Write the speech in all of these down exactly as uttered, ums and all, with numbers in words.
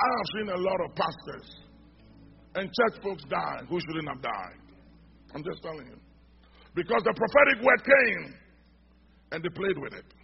I have seen a lot of pastors and church folks die who shouldn't have died. I'm just telling you. Because the prophetic word came and they played with it.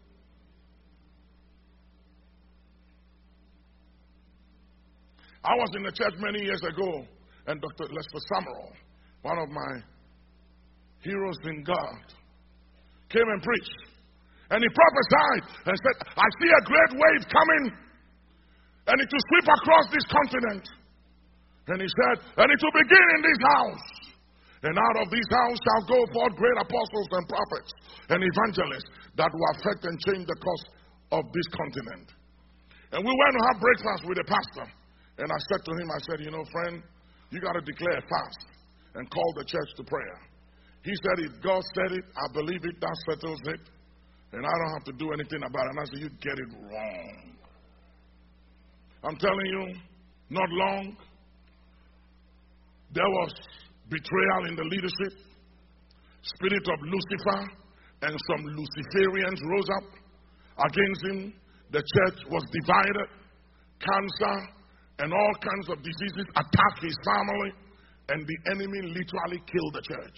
I was in the church many years ago, and Doctor Lester Summerall, one of my heroes in God, came and preached. And he prophesied and said, I see a great wave coming, and it will sweep across this continent. And he said, and it will begin in this house. And out of this house shall go forth great apostles and prophets and evangelists that will affect and change the course of this continent. And we went to have breakfast with a pastor. And I said to him, I said, you know, friend, you got to declare a fast and call the church to prayer. He said, if God said it, I believe it, that settles it. And I don't have to do anything about it. And I said, you get it wrong. I'm telling you, not long, there was betrayal in the leadership. Spirit of Lucifer and some Luciferians rose up against him. The church was divided. Cancer and all kinds of diseases attacked his family, and the enemy literally killed the church.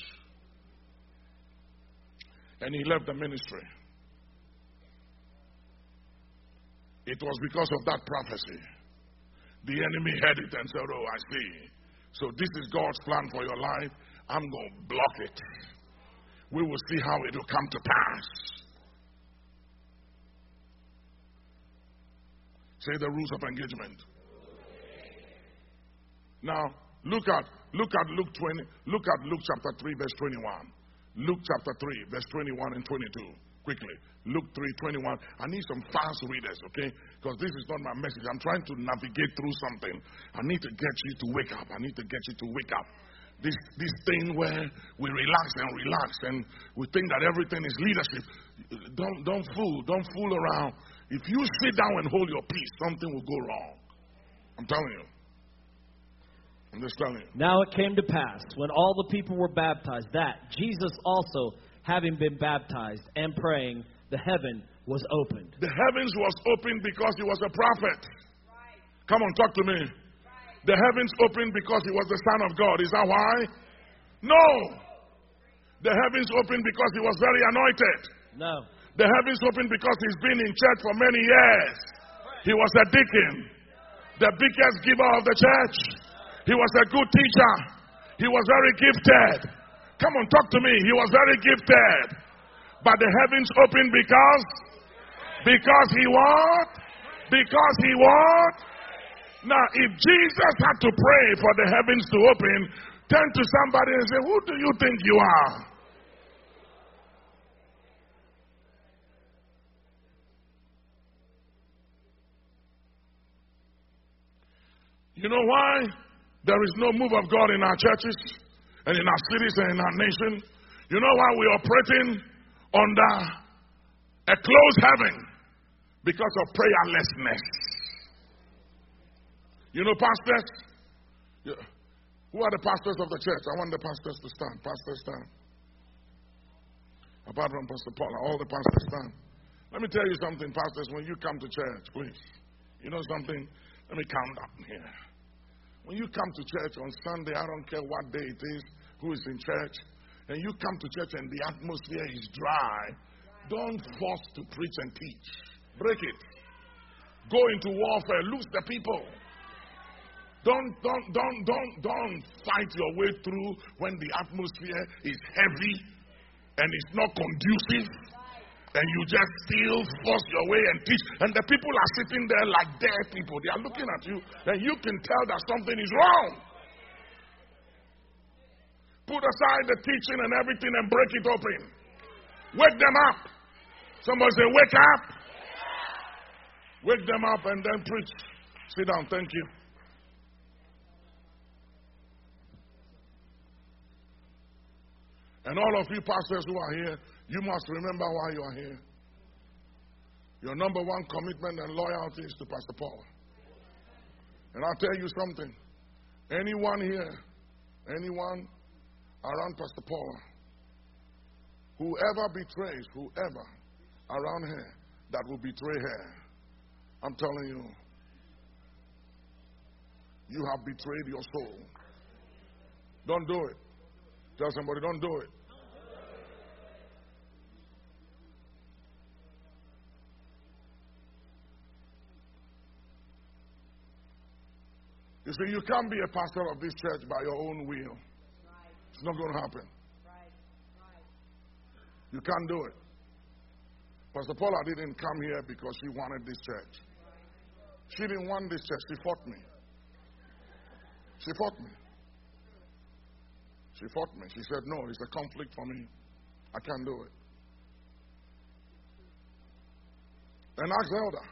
And he left the ministry. It was because of that prophecy. The enemy heard it and said, oh, I see. So this is God's plan for your life. I'm going to block it. We will see how it will come to pass. Say the rules of engagement. Now, look at look at Luke twenty. Look at Luke chapter three, verse twenty-one. Luke chapter three, verse twenty-one and twenty-two. Quickly. Luke three, twenty-one. I need some fast readers, okay? Because this is not my message. I'm trying to navigate through something. I need to get you to wake up. I need to get you to wake up. This this thing where we relax and relax and we think that everything is leadership. Don't don't fool. Don't fool around. If you sit down and hold your peace, something will go wrong. I'm telling you. I'm just telling you. Now it came to pass, when all the people were baptized, that Jesus also, having been baptized and praying, the heaven was opened. The heavens was opened because he was a prophet. Right. Come on, talk to me. Right. The heavens opened because he was the Son of God. Is that why? No. The heavens opened because he was very anointed. No. The heavens opened because he's been in church for many years. He was a deacon, the biggest giver of the church. He was a good teacher. He was very gifted. Come on, talk to me. He was very gifted. But the heavens opened because, because he what? Because he what? Now, if Jesus had to pray for the heavens to open, turn to somebody and say, who do you think you are? You know why there is no move of God in our churches and in our cities and in our nation? You know why we're operating under a closed heaven? Because of prayerlessness. You know, pastors? Yeah. Who are the pastors of the church? I want the pastors to stand. Pastors stand. Apart from Pastor Paul, all the pastors stand. Let me tell you something, pastors, when you come to church, please. You know something? Let me calm down here. When you come to church on Sunday, I don't care what day it is, who is in church, and you come to church and the atmosphere is dry, don't force to preach and teach. Break it. Go into warfare. Lose the people. Don't, don't, don't, don't, don't fight your way through when the atmosphere is heavy and it's not conducive. And you just still force your way and teach. And the people are sitting there like dead people. They are looking at you. And you can tell that something is wrong. Put aside the teaching and everything and break it open. Wake them up. Somebody say, wake up. Wake them up and then preach. Sit down. Thank you. And all of you pastors who are here, you must remember why you are here. Your number one commitment and loyalty is to Pastor Paul. And I'll tell you something. Anyone here, anyone around Pastor Paul, whoever betrays, whoever around here that will betray her, I'm telling you, you have betrayed your soul. Don't do it. Tell somebody, don't do it. You see, you can't be a pastor of this church by your own will. It's not going to happen. You can't do it. Pastor Paula didn't come here because she wanted this church. She didn't want this church. She fought me. She fought me. She fought me. She said, no, it's a conflict for me. I can't do it. And ask Elder.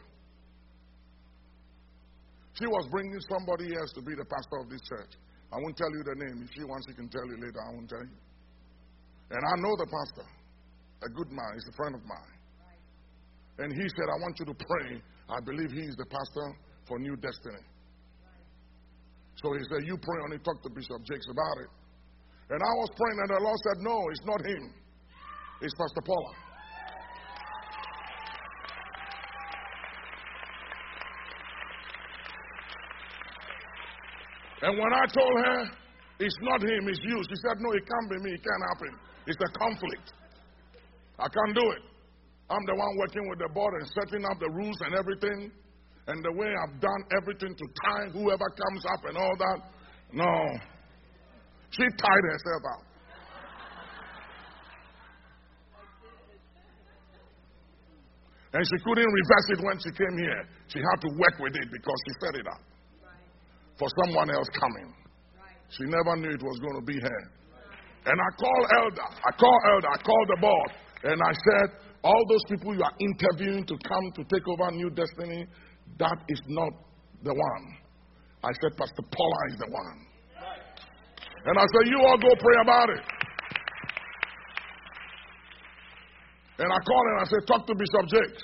She was bringing somebody else to be the pastor of this church. I won't tell you the name. If she wants, she can tell you later. I won't tell you. And I know the pastor. A good man. He's a friend of mine. And he said, I want you to pray. I believe he's the pastor for New Destiny. So he said, you pray on it. Talk to Bishop Jakes about it. And I was praying, and the Lord said, no, it's not him. It's Pastor Paula. And when I told her, it's not him, it's you, she said, no, it can't be me, it can't happen. It's a conflict. I can't do it. I'm the one working with the board and setting up the rules and everything. And the way I've done everything to tie whoever comes up and all that. No. She tied herself out. And she couldn't reverse it when she came here. She had to work with it because she set it up for someone else coming. She never knew it was going to be her. And I called Elder. I called Elder. I called the board. And I said, all those people you are interviewing to come to take over New Destiny, that is not the one. I said, Pastor Paula is the one. And I said, you all go pray about it. And I called and I said, talk to Bishop Jakes.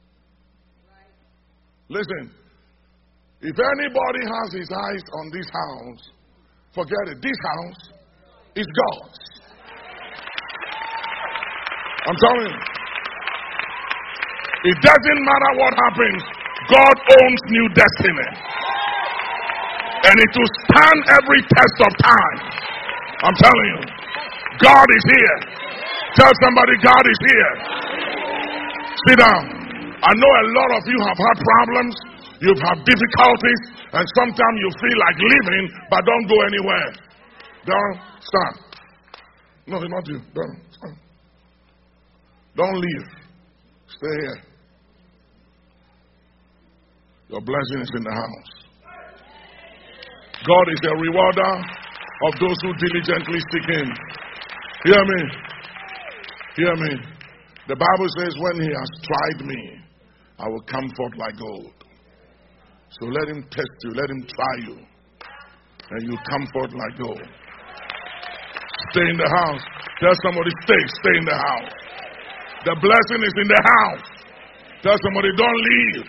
Listen, if anybody has his eyes on this house, forget it. This house is God's. I'm telling you. It doesn't matter what happens. God owns New Destiny. And it will stand every test of time. I'm telling you. God is here. Tell somebody God is here. Sit down. I know a lot of you have had problems. You've had difficulties. And sometimes you feel like leaving, but don't go anywhere. Don't stand. No, not you. Don't stand. Don't leave. Stay here. Your blessing is in the house. God is a rewarder of those who diligently seek Him. Hear me. Hear me. The Bible says, when He has tried me, I will come forth like gold. So let Him test you. Let Him try you. And you come forth like gold. Stay in the house. Tell somebody, stay. Stay in the house. The blessing is in the house. Tell somebody, don't leave.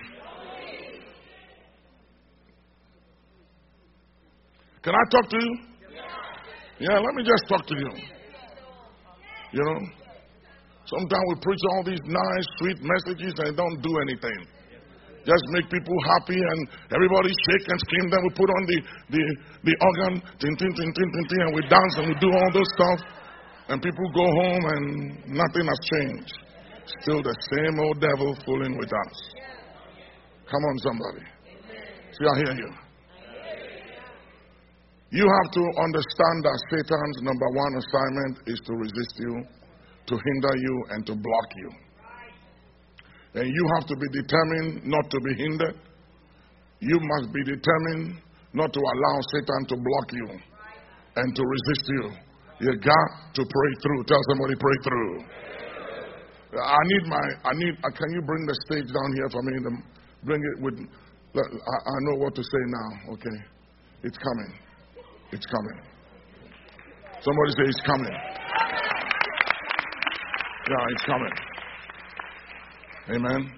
Can I talk to you? Yeah, let me just talk to you. You know, sometimes we preach all these nice, sweet messages and don't do anything. Just make people happy and everybody shake and scream. Then we put on the, the, the organ, tin, tin, tin, tin, tin, tin, and we dance and we do all those stuff. And people go home and nothing has changed. Still the same old devil fooling with us. Come on, somebody. See, I hear you. You have to understand that Satan's number one assignment is to resist you, to hinder you, and to block you. And you have to be determined not to be hindered. You must be determined not to allow Satan to block you and to resist you. You got to pray through. Tell somebody, pray through. I need my, I need, uh, can you bring the stage down here for me? The, bring it with, I, I know what to say now, okay? It's coming. It's coming. Somebody say it's coming. Yeah, it's coming. Amen.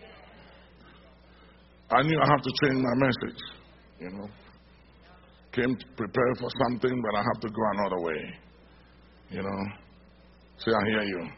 I knew I have to change my message. You know. Came to prepare for something, but I have to go another way. You know. Say, I hear you.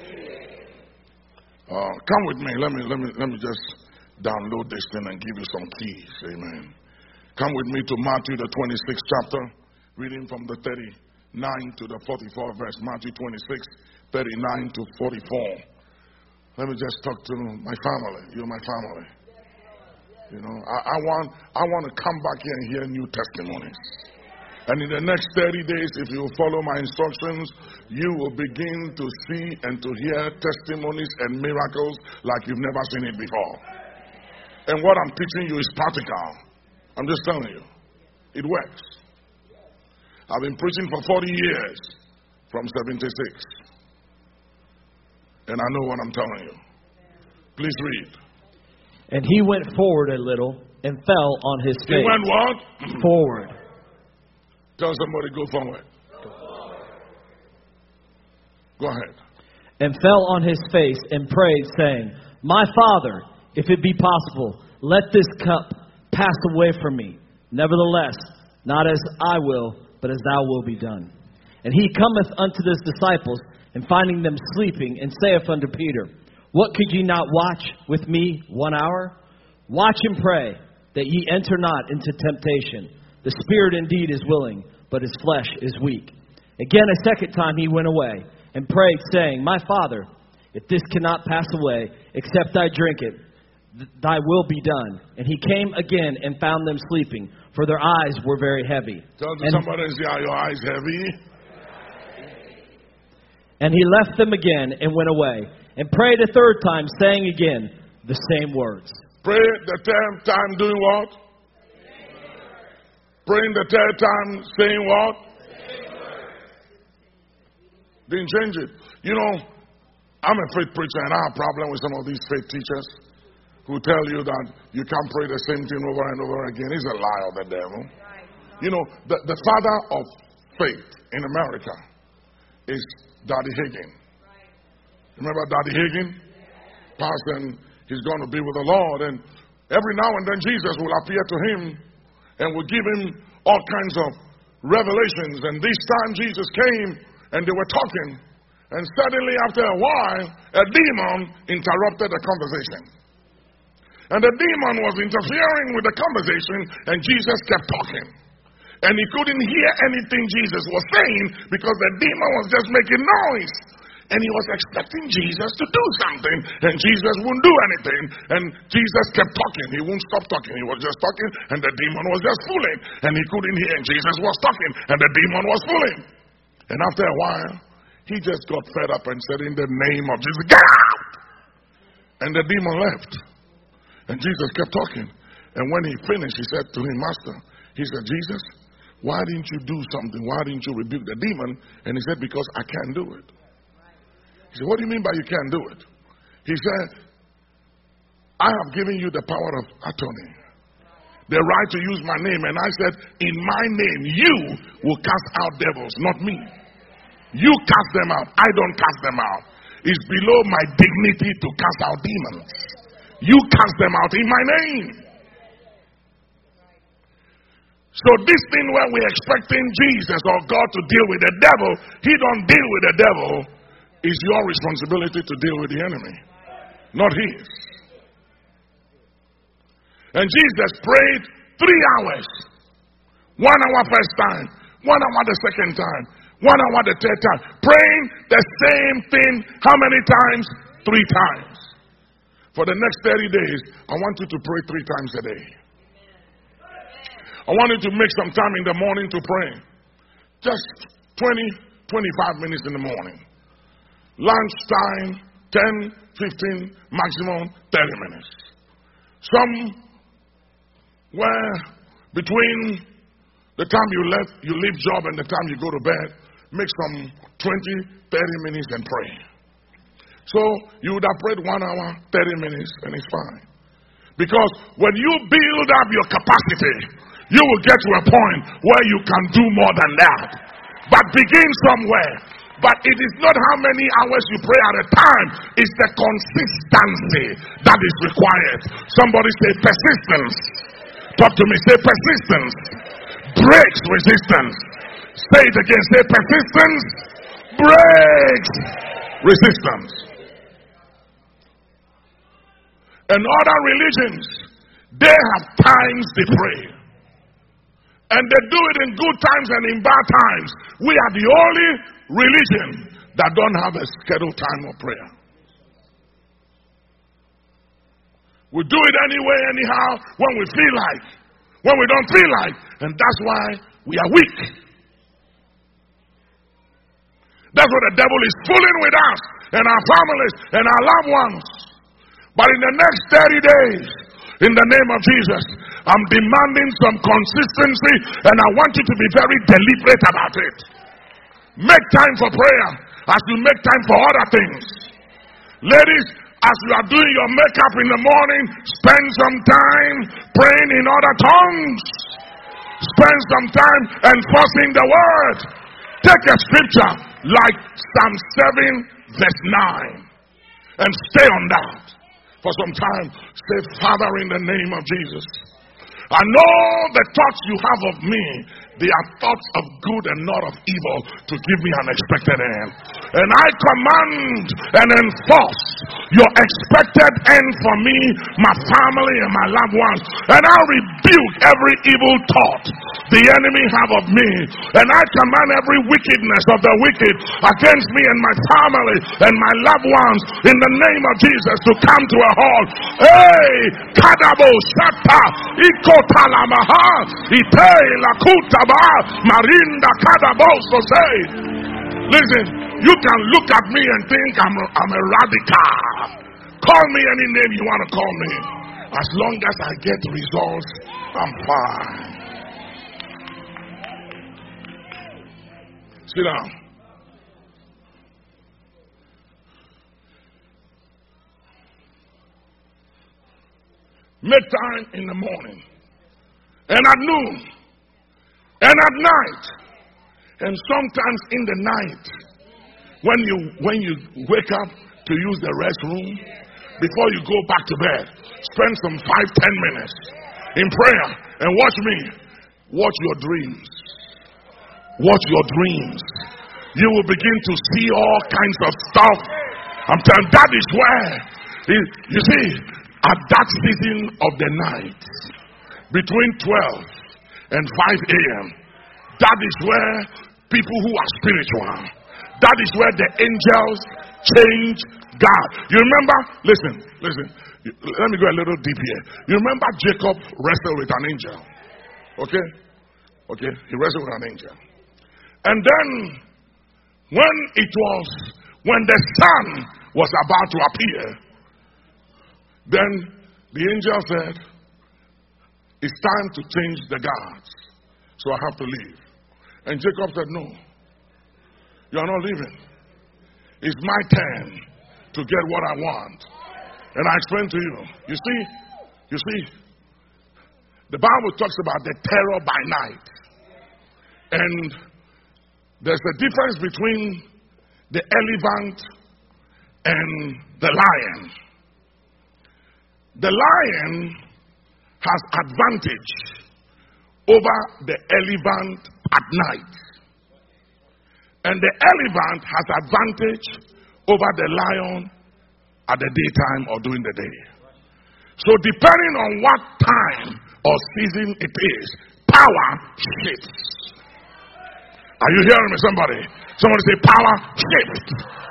Uh, come with me. Let me let me let me just download this thing and give you some keys. Amen. Come with me to Matthew, the twenty-sixth chapter, reading from the thirty-nine to the forty-four verse. Matthew twenty-six, thirty-nine to forty-four. Let me just talk to my family. You're my family. You know, I, I want I want to come back here and hear new testimonies. And in the next thirty days, if you follow my instructions, you will begin to see and to hear testimonies and miracles like you've never seen it before. And what I'm teaching you is practical. I'm just telling you. It works. I've been preaching for forty years from seventy-six. And I know what I'm telling you. Please read. And he went forward a little and fell on his face. He went what? Forward. Tell somebody, go forward. Go ahead. And fell on his face and prayed, saying, My Father, if it be possible, let this cup pass away from me. Nevertheless, not as I will, but as thou wilt be done. And he cometh unto his disciples, and finding them sleeping, and saith unto Peter, What could ye not watch with me one hour? Watch and pray, that ye enter not into temptation. The spirit indeed is willing, but his flesh is weak. Again a second time he went away, and prayed, saying, My Father, if this cannot pass away, except I drink it, thy will be done. And he came again and found them sleeping, for their eyes were very heavy. Tell and, somebody, are your eyes heavy? And he left them again and went away, and prayed a third time, saying again the same words. Pray the third time doing what? Praying the third time saying what? Didn't change it. You know, I'm a faith preacher, and I have a problem with some of these faith teachers who tell you that you can't pray the same thing over and over again. It's a lie of the devil. You know, the, the father of faith in America is Daddy Hagin. Remember Daddy Hagin? Pastor, and he's going to be with the Lord. And every now and then Jesus will appear to him and will give him all kinds of revelations. And this time Jesus came and they were talking. And suddenly after a while, a demon interrupted the conversation. And the demon was interfering with the conversation, and Jesus kept talking. And he couldn't hear anything Jesus was saying because the demon was just making noise. And he was expecting Jesus to do something, and Jesus wouldn't do anything. And Jesus kept talking. He wouldn't stop talking. He was just talking, and the demon was just fooling. And he couldn't hear, and Jesus was talking, and the demon was fooling. And after a while, he just got fed up and said, In the name of Jesus, get out! And the demon left. And Jesus kept talking. And when he finished, he said to him, Master, he said, Jesus, why didn't you do something? Why didn't you rebuke the demon? And he said, because I can't do it. He said, what do you mean by you can't do it? He said, I have given you the power of attorney, the right to use my name. And I said, in my name, you will cast out devils, not me. You cast them out. I don't cast them out. It's below my dignity to cast out demons. You cast them out in my name. So this thing where we're expecting Jesus or God to deal with the devil, he don't deal with the devil. It's your responsibility to deal with the enemy, not his. And Jesus prayed three hours. One hour first time, one hour the second time, one hour the third time. Praying the same thing how many times? Three times. For the next thirty days, I want you to pray three times a day. I want you to make some time in the morning to pray. Just twenty, twenty-five minutes in the morning. Lunchtime, ten, fifteen, maximum thirty minutes. Somewhere between the time you left, you leave job and the time you go to bed, make some twenty, thirty minutes and pray. So you would have prayed one hour, thirty minutes, and it's fine. Because when you build up your capacity, you will get to a point where you can do more than that. But begin somewhere. But it is not how many hours you pray at a time. It's the consistency that is required. Somebody say persistence. Talk to me. Say persistence. Breaks resistance. Say it again. Say persistence. Breaks resistance. And other religions, they have times they pray. And they do it in good times and in bad times. We are the only religion that don't have a scheduled time of prayer. We do it anyway, anyhow, when we feel like, when we don't feel like, and that's why we are weak. That's what the devil is fooling with us and our families and our loved ones. But in the next thirty days, in the name of Jesus, I'm demanding some consistency, and I want you to be very deliberate about it. Make time for prayer as you make time for other things. Ladies, as you are doing your makeup in the morning, spend some time praying in other tongues. Spend some time enforcing the word. Take a scripture like Psalm seven verse nine and stay on that for some time. Say, Father, in the name of Jesus, I know the thoughts you have of me, they are thoughts of good and not of evil, to give me an expected end. And I command and enforce your expected end for me, my family, and my loved ones. And I rebuke every evil thought the enemy have of me. And I command every wickedness of the wicked against me and my family and my loved ones, in the name of Jesus, to come to a halt. Hey, Kadabo Shata, Ikotalamaha, Ite Lakutaba, Marinda Kadabo Sosei. Listen, you can look at me and think I'm a, I'm a radical. Call me any name you want to call me. As long as I get results, I'm fine. Sit down. Make time in the morning, and at noon, and at night, and sometimes in the night, when you when you wake up to use the restroom, before you go back to bed, spend some five ten minutes in prayer and watch me. Watch your dreams. Watch your dreams. You will begin to see all kinds of stuff. I'm telling you, that is where, you see, at that season of the night, between twelve and five a.m., that is where people who are spiritual, that is where the angels change God. You remember, listen, listen, let me go a little deep here. You remember Jacob wrestled with an angel. Okay? Okay, he wrestled with an angel. And then, when it was, when the sun was about to appear, then the angel said, it's time to change the gods, so I have to leave. And Jacob said, no, you are not leaving. It's my turn to get what I want. And I explained to you, you see, you see, the Bible talks about the terror by night. And there's a difference between the elephant and the lion. The lion has advantage over the elephant at night. And the elephant has advantage over the lion at the daytime or during the day. So depending on what time or season it is, power shifts. Are you hearing me, somebody? Somebody say power shift.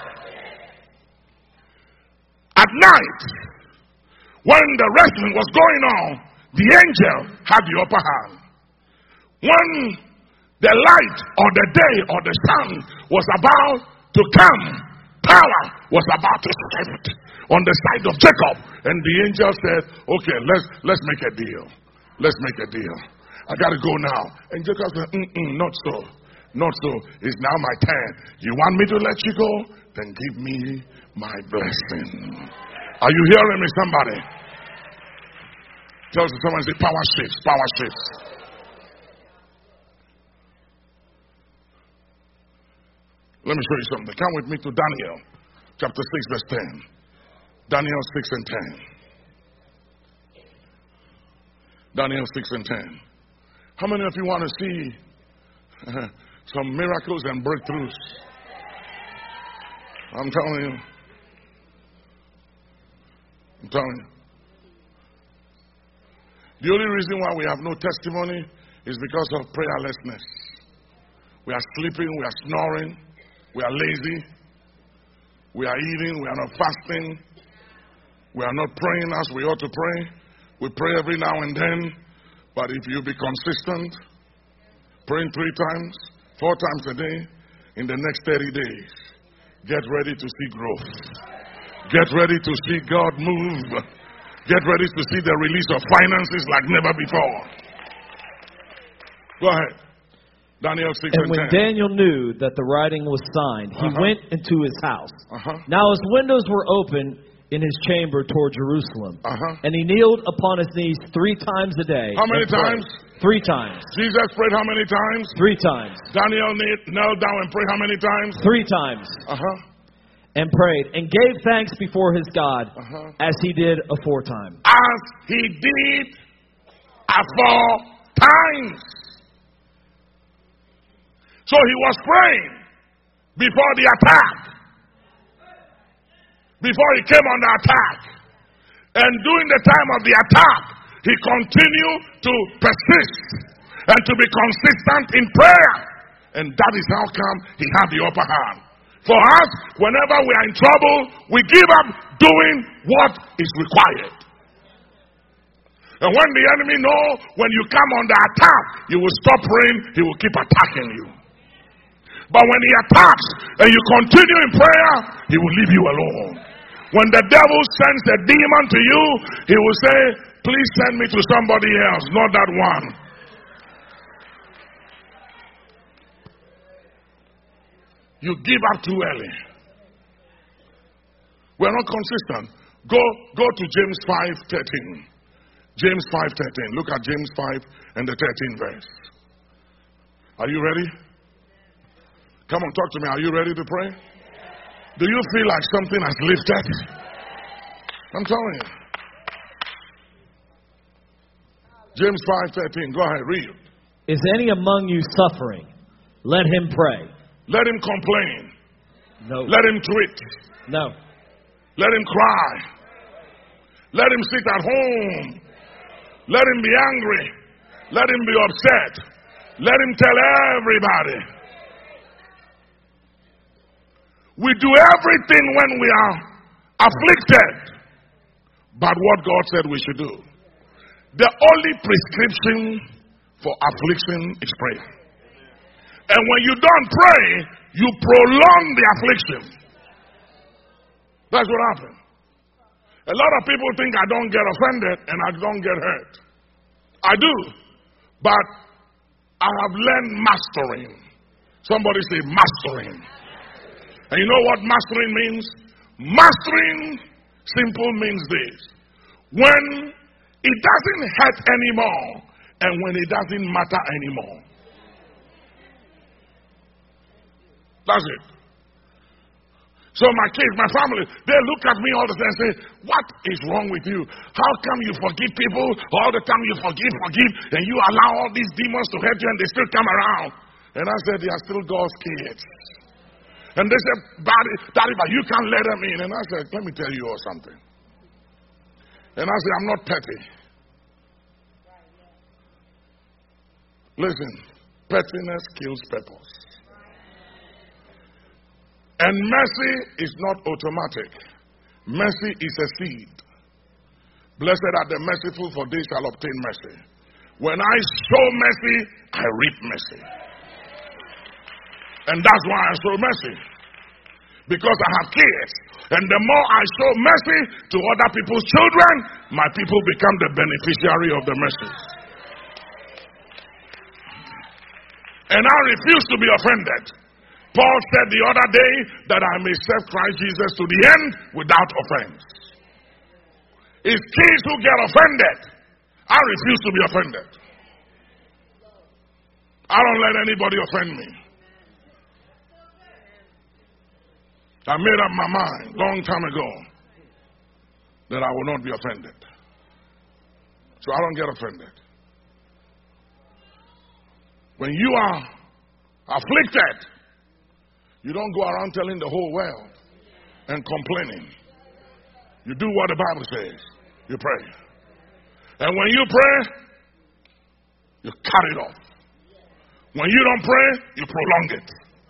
At night, when the wrestling was going on, the angel had the upper hand. When the light or the day or the sun was about to come, power was about to shift on the side of Jacob. And the angel said, okay, let's let's make a deal. Let's make a deal. I gotta go now. And Jacob said, Mm-mm, not so. Not so. It's now my turn. You want me to let you go? Then give me my blessing. Are you hearing me, somebody? Tell someone, say power shifts, power shifts. Let me show you something. Come with me to Daniel chapter six verse ten. Daniel six and ten. Daniel six and ten. How many of you want to see uh, some miracles and breakthroughs? I'm telling you. I'm telling you. The only reason why we have no testimony is because of prayerlessness. We are sleeping, we are snoring, we are lazy, we are eating, we are not fasting, we are not praying as we ought to pray. We pray every now and then, but if you be consistent, praying three times, four times a day, in the next thirty days, get ready to see growth. Get ready to see God move. Get ready to see the release of finances like never before. Go ahead. Daniel six and and when ten. Daniel knew that the writing was signed, he Uh-huh. went into his house. Uh-huh. Now his windows were open in his chamber toward Jerusalem. Uh-huh. And he kneeled upon his knees three times a day. How many and prayed. times? Three times. Jesus prayed how many times? Three times. Daniel knelt down and prayed how many times? Three times. Uh-huh. And prayed and gave thanks before his God Uh-huh. as he did aforetime. As he did aforetime. So he was praying before the attack. Before he came on the attack. And during the time of the attack, he continued to persist and to be consistent in prayer. And that is how come he had the upper hand. For us, whenever we are in trouble, we give up doing what is required. And when the enemy knows when you come under attack, you will stop praying, he will keep attacking you. But when he attacks and you continue in prayer, he will leave you alone. When the devil sends a demon to you, he will say, please send me to somebody else, not that one. You give up too early. We're not consistent. Go, go to James five thirteen. James five thirteen. Look at James five and the thirteenth verse. Are you ready? Come on, talk to me. Are you ready to pray? Do you feel like something has lifted? I'm telling you. James five thirteen. Go ahead, read. Is any among you suffering? Let him pray. Let him complain. No. Let him tweet. No. Let him cry. Let him sit at home. Let him be angry. Let him be upset. Let him tell everybody. We do everything when we are afflicted, but what God said we should do. The only prescription for affliction is prayer. And when you don't pray, you prolong the affliction. That's what happened. A lot of people think I don't get offended and I don't get hurt. I do. But I have learned mastering. Somebody say mastering. And you know what mastering means? Mastering simple means this. When it doesn't hurt anymore and when it doesn't matter anymore. That's it. So my kids, my family, they look at me all the time and say, what is wrong with you? How come you forgive people all the time? You forgive, forgive, and you allow all these demons to hurt you and they still come around. And I said, they are still God's kids. And they said, Daddy, Daddy, but you can't let them in. And I said, let me tell you all something. And I said, I'm not petty. Listen, pettiness kills purpose. And mercy is not automatic. Mercy is a seed. Blessed are the merciful, for they shall obtain mercy. When I show mercy, I reap mercy. And that's why I show mercy. Because I have kids. And the more I show mercy to other people's children, my people become the beneficiary of the mercy. And I refuse to be offended. Paul said the other day that I may serve Christ Jesus to the end without offense. It's kids who get offended. I refuse to be offended. I don't let anybody offend me. I made up my mind long time ago that I will not be offended. So I don't get offended. When you are afflicted, you don't go around telling the whole world and complaining. You do what the Bible says. You pray. And when you pray, You cut it off. When you don't pray, you prolong it.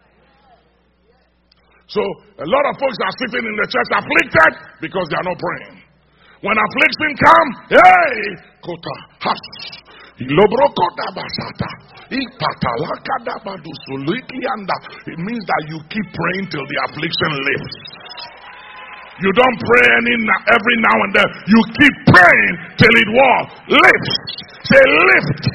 So a lot of folks are sitting in the church afflicted because they are not praying. When affliction come, hey, kota has. It means that you keep praying till the affliction lifts. You don't pray any every now and then. You keep praying till it what? Lifts. Say lift.